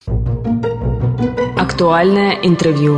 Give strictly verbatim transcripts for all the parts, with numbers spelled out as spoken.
Актуальное интервью.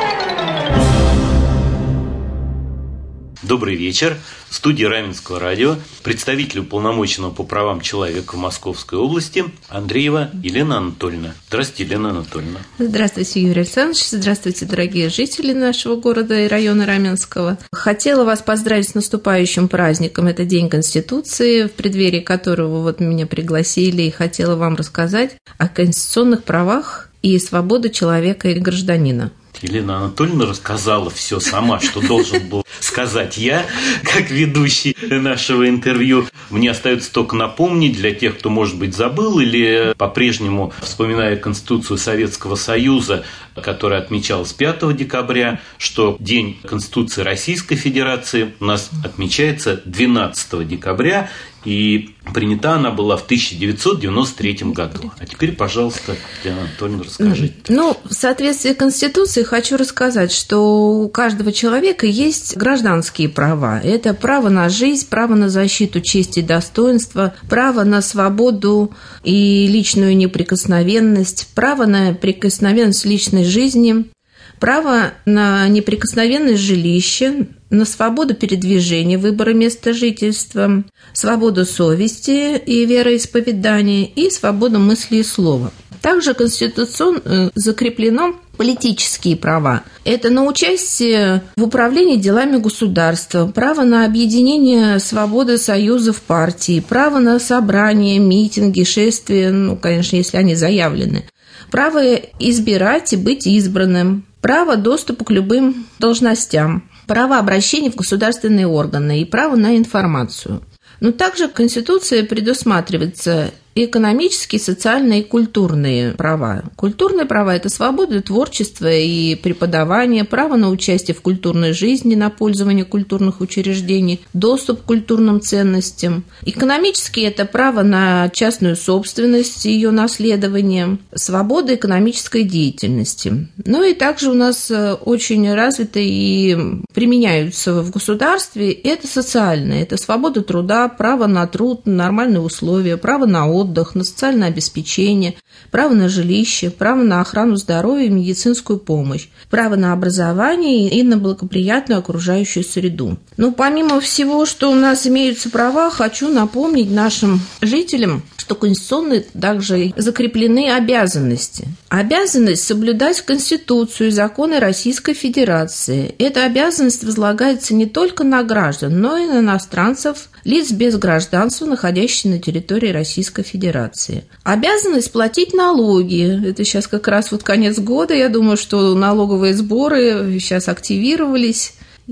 Добрый вечер. В студии Раменского радио представитель уполномоченного по правам человека в Московской области Андреева Елена Анатольевна. Здравствуйте, Елена Анатольевна. Здравствуйте, Юрий Александрович. Здравствуйте, дорогие жители нашего города и района Раменского. Хотела вас поздравить с наступающим праздником. Это День Конституции, в преддверии которого вот меня пригласили, и хотела вам рассказать о конституционных правах и свободе человека и гражданина. Елена Анатольевна рассказала все сама, что должен был сказать я, как ведущий нашего интервью. Мне остается только напомнить для тех, кто, может быть, забыл или по-прежнему, вспоминая Конституцию Советского Союза, которая отмечалась пятого декабря, что День Конституции Российской Федерации у нас отмечается двенадцатого декабря, и принята она была в тысяча девятьсот девяносто третьем году. А теперь, пожалуйста, Елена Анатольевна, расскажите. Ну, в соответствии с Конституцией хочу рассказать, что у каждого человека есть гражданские права. Это право на жизнь, право на защиту чести и достоинства, право на свободу и личную неприкосновенность, право на прикосновенность личной жизни, право на неприкосновенность жилища, на свободу передвижения, выбора места жительства, свободу совести и вероисповедания и свободу мысли и слова. Также конституционно закреплено политические права. Это на участие в управлении делами государства, право на объединение свободы союзов партий, право на собрания, митинги, шествия, ну, конечно, если они заявлены, право избирать и быть избранным, право доступа к любым должностям, право обращения в государственные органы и право на информацию. Но также Конституция предусматривается экономические, социальные и культурные права. Культурные права – это свобода творчества и преподавания, право на участие в культурной жизни, на пользование культурных учреждений, доступ к культурным ценностям. Экономические – это право на частную собственность и ее наследование, свобода экономической деятельности. Ну и также у нас очень развиты и применяются в государстве – это социальные, это свобода труда, право на труд, на нормальные условия, право на отдых, отдых, на социальное обеспечение, право на жилище, право на охрану здоровья и медицинскую помощь, право на образование и на благоприятную окружающую среду. Но помимо всего, что у нас имеются права, хочу напомнить нашим жителям, что конституционно также закреплены обязанности. Обязанность соблюдать Конституцию и законы Российской Федерации. Эта обязанность возлагается не только на граждан, но и на иностранцев, лиц без гражданства, находящихся на территории Российской Федерации. Обязанность платить налоги. Это сейчас как раз вот конец года. Я думаю, что налоговые сборы сейчас активировались.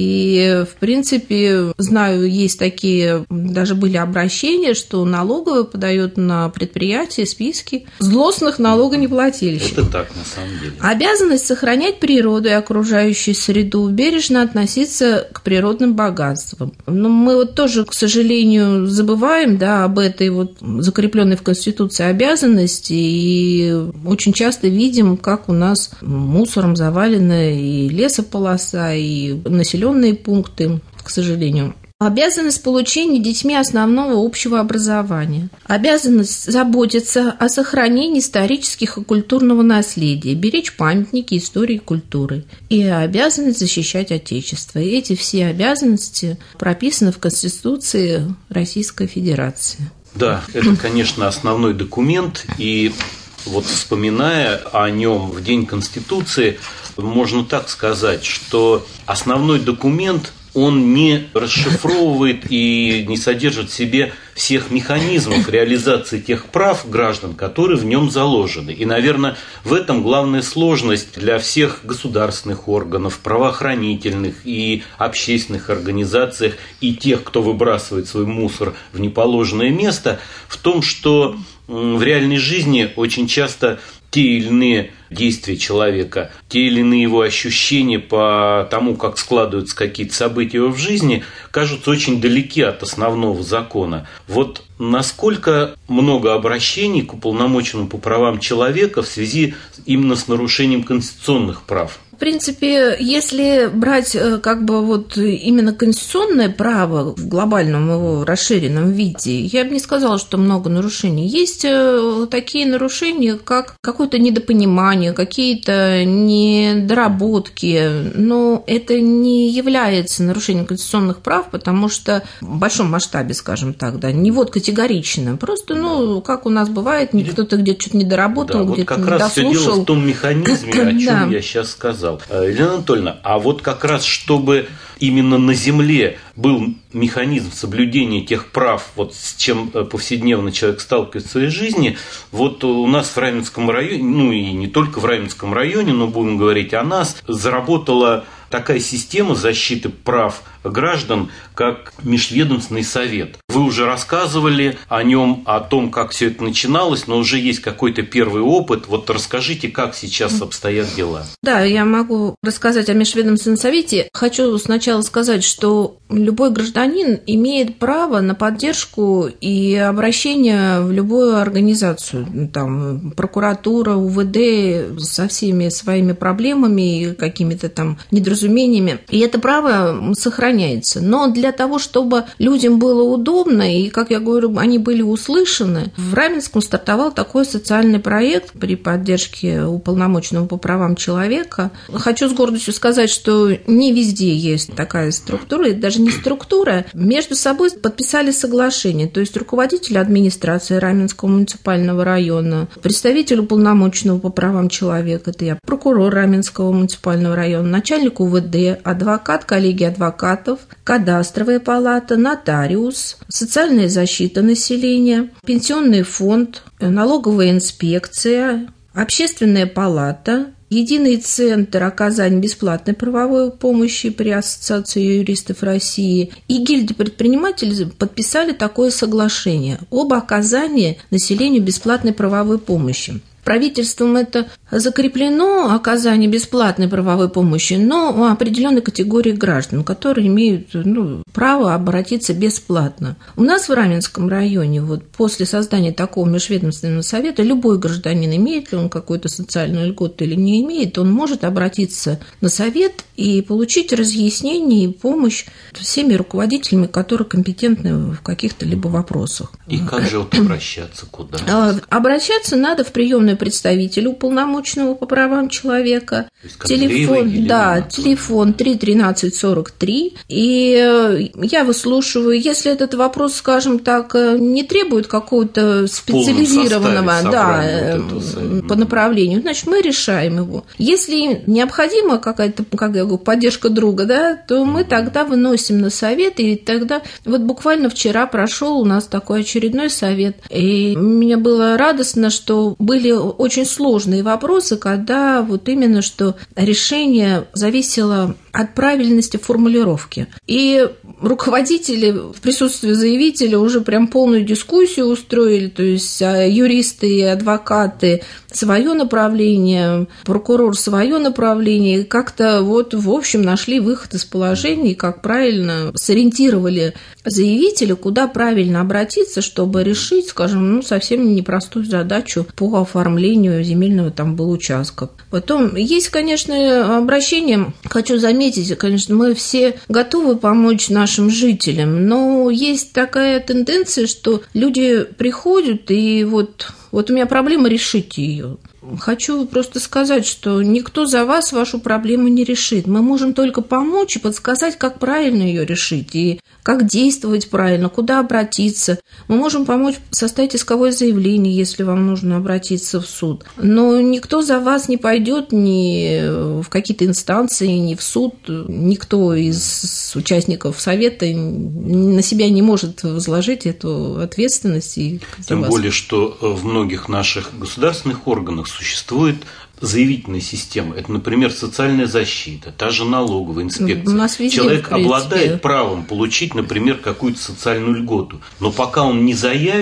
И, в принципе, знаю, есть такие, даже были обращения, что налоговая подает на предприятия списки злостных налогонеплательщиков. Это так, на самом деле. Обязанность сохранять природу и окружающую среду, бережно относиться к природным богатствам. Но мы вот тоже, к сожалению, забываем, да, об этой вот закрепленной в Конституции обязанности, и очень часто видим, как у нас мусором завалена и лесополоса, и население пункты, к сожалению. Обязанность получения детьми основного общего образования. Обязанность заботиться о сохранении исторических и культурного наследия, беречь памятники истории и культуры. И обязанность защищать Отечество. И эти все обязанности прописаны в Конституции Российской Федерации. Да, это, конечно, основной документ. И вот вспоминая о нем в День Конституции, можно так сказать, что основной документ, он не расшифровывает и не содержит в себе всех механизмов реализации тех прав граждан, которые в нем заложены. И, наверное, в этом главная сложность для всех государственных органов, правоохранительных и общественных организаций, и тех, кто выбрасывает свой мусор в неположенное место, в том, что в реальной жизни очень часто те или иные действия человека, те или иные его ощущения по тому, как складываются какие-то события в жизни, кажутся очень далеки от основного закона. Вот насколько много обращений к уполномоченному по правам человека в связи именно с нарушением конституционных прав? принципе, если брать как бы вот именно конституционное право в глобальном его расширенном виде, я бы не сказала, что много нарушений. Есть такие нарушения, как какое-то недопонимание, какие-то недоработки, но это не является нарушением конституционных прав, потому что в большом масштабе, скажем так, да, не вот категорично, просто, ну, как у нас бывает, кто-то где-то что-то недоработал, да, где-то вот не как раз дослушал. все дело в том механизме, о чем да. я сейчас сказал. Елена Анатольевна, а вот как раз чтобы именно на земле был механизм соблюдения тех прав, вот с чем повседневно человек сталкивается в своей жизни, вот у нас в Раменском районе, ну и не только в Раменском районе, но будем говорить о нас, заработала такая система защиты прав граждан, как Межведомственный совет. Вы уже рассказывали о нем, о том, как все это начиналось, но уже есть какой-то первый опыт. Вот расскажите, как сейчас обстоят дела. Да, я могу рассказать о Межведомственном совете. Хочу сначала сказать, что любой гражданин имеет право на поддержку и обращение в любую организацию, там, прокуратура, УВД, со всеми своими проблемами и какими-то там недоразумениями. И это право сохраняется. Но для того, чтобы людям было удобно, и, как я говорю, они были услышаны, в Раменском стартовал такой социальный проект при поддержке уполномоченного по правам человека. Хочу с гордостью сказать, что не везде есть такая структура, и даже не структура. Между собой подписали соглашение, то есть руководитель администрации Раменского муниципального района, представитель уполномоченного по правам человека, это я, прокурор Раменского муниципального района, начальник УВД, адвокат, коллегия адвокатов, кадастровая палата, нотариус, социальная защита населения, пенсионный фонд, налоговая инспекция, общественная палата, Единый центр оказания бесплатной правовой помощи при Ассоциации юристов России и гильдия предпринимателей подписали такое соглашение об оказании населению бесплатной правовой помощи. Правительством это закреплено, оказание бесплатной правовой помощи, но у определенной категории граждан, которые имеют ну, право обратиться бесплатно. У нас в Раменском районе вот, после создания такого межведомственного совета любой гражданин, имеет ли он какую-то социальную льготу или не имеет, он может обратиться на совет и получить разъяснение и помощь всеми руководителями, которые компетентны в каких-то либо вопросах. И как же вот обращаться, куда? Обращаться надо в приемную представителю уполномоченного по правам человека. Телефон, да, телефон три тринадцать сорок три. И я выслушиваю. Если этот вопрос, скажем так, не требует какого-то специализированного да, вот по направлению, значит, мы решаем его. Если необходима какая-то, как я говорю, поддержка друга, да, то мы тогда выносим на совет. И тогда, вот буквально вчера прошел у нас такой очередной совет. И мне было радостно, что были очень сложные вопросы, когда вот именно что решение зависело от правильности формулировки. И руководители в присутствии заявителя уже прям полную дискуссию устроили, то есть юристы и адвокаты свое направление, прокурор свое направление, и как-то вот в общем нашли выход из положения, как правильно сориентировали заявителя, куда правильно обратиться, чтобы решить, скажем, ну, совсем непростую задачу по оформлению земельного там был участка. Потом есть, конечно, обращение, хочу заметить, конечно, мы все готовы помочь нашим жителям, но есть такая тенденция, что люди приходят и вот, вот у меня проблема, решите ее. Хочу просто сказать, что никто за вас вашу проблему не решит. Мы можем только помочь и подсказать, как правильно ее решить, и как действовать правильно, куда обратиться. Мы можем помочь составить исковое заявление, если вам нужно обратиться в суд. Но никто за вас не пойдет ни в какие-то инстанции, ни в суд. Никто из участников совета на себя не может возложить эту ответственность. И Тем более, что в многих наших государственных органах существует заявительная система. Это, например, социальная защита, та же налоговая инспекция. У нас везде, Человек в принципе, обладает правом получить, например, какую-то социальную льготу. Но пока он не заявит,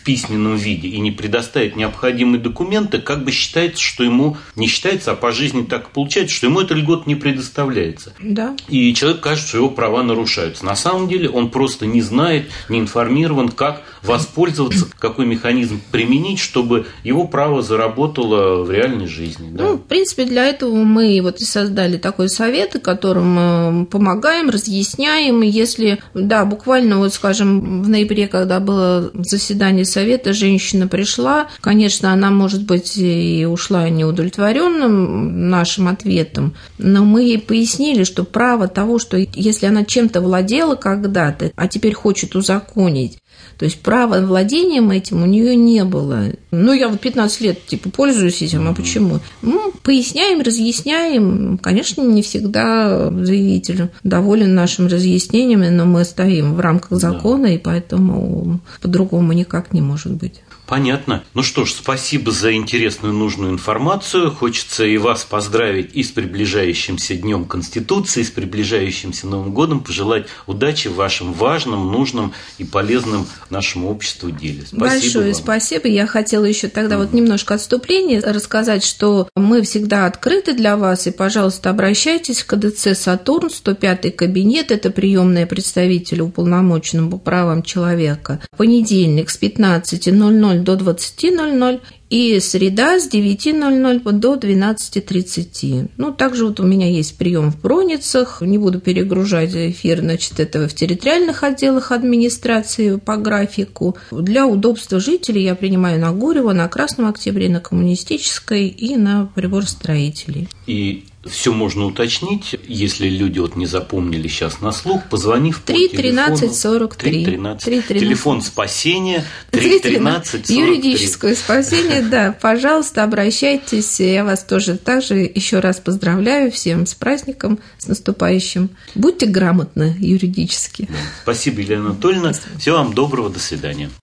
письменном виде и не предоставит необходимые документы, как бы считается, что ему не считается, а по жизни так получается, что ему эта льгота не предоставляется. Да. И человек кажется, что его права нарушаются. На самом деле он просто не знает, не информирован, как воспользоваться, какой механизм применить, чтобы его право заработало в реальной жизни. Да. Ну, в принципе, для этого мы вот и создали такой совет, которым мы помогаем, разъясняем. И если, да, буквально, вот, скажем, в ноябре, когда было заседание совета, женщина пришла, конечно, она, может быть, и ушла неудовлетворенным нашим ответом, но мы ей пояснили, что право того, что если она чем-то владела когда-то, а теперь хочет узаконить, то есть права владением этим у нее не было. Ну, я вот пятнадцать лет типа пользуюсь этим, а почему? Ну, поясняем, разъясняем. Конечно, не всегда заявитель доволен нашим разъяснениями, но мы стоим в рамках закона, да. И поэтому по-другому никак не может быть. Понятно. Ну что ж, спасибо за интересную, нужную информацию. Хочется и вас поздравить и с приближающимся Днем Конституции, и с приближающимся Новым годом, пожелать удачи в вашем важном, нужном и полезном нашему обществу деле. Спасибо Большое вам. Спасибо. Я хотела еще тогда вот немножко отступление рассказать, что мы всегда открыты для вас, и, пожалуйста, обращайтесь к КДЦ «Сатурн», сто пятый кабинет, это приемная представителя уполномоченного по правам человека. Понедельник с пятнадцати ноль-ноль до двадцати ноль-ноль и среда с девяти ноль-ноль до двенадцати тридцати. Ну, также вот у меня есть прием в Броницах, не буду перегружать эфир, значит, это в территориальных отделах администрации по графику. Для удобства жителей я принимаю на Гурьева, на Красном Октябре, на Коммунистической и на приборостроителей. И все можно уточнить, если люди вот не запомнили сейчас на слух, позвонив по три тринадцать сорок три. Телефон спасения три тринадцать сорок три. Юридическое спасение, да, пожалуйста, обращайтесь. Я вас тоже также еще раз поздравляю всем с праздником, с наступающим. Будьте грамотны юридически. Спасибо, Елена Анатольевна. Всего вам доброго, до свидания.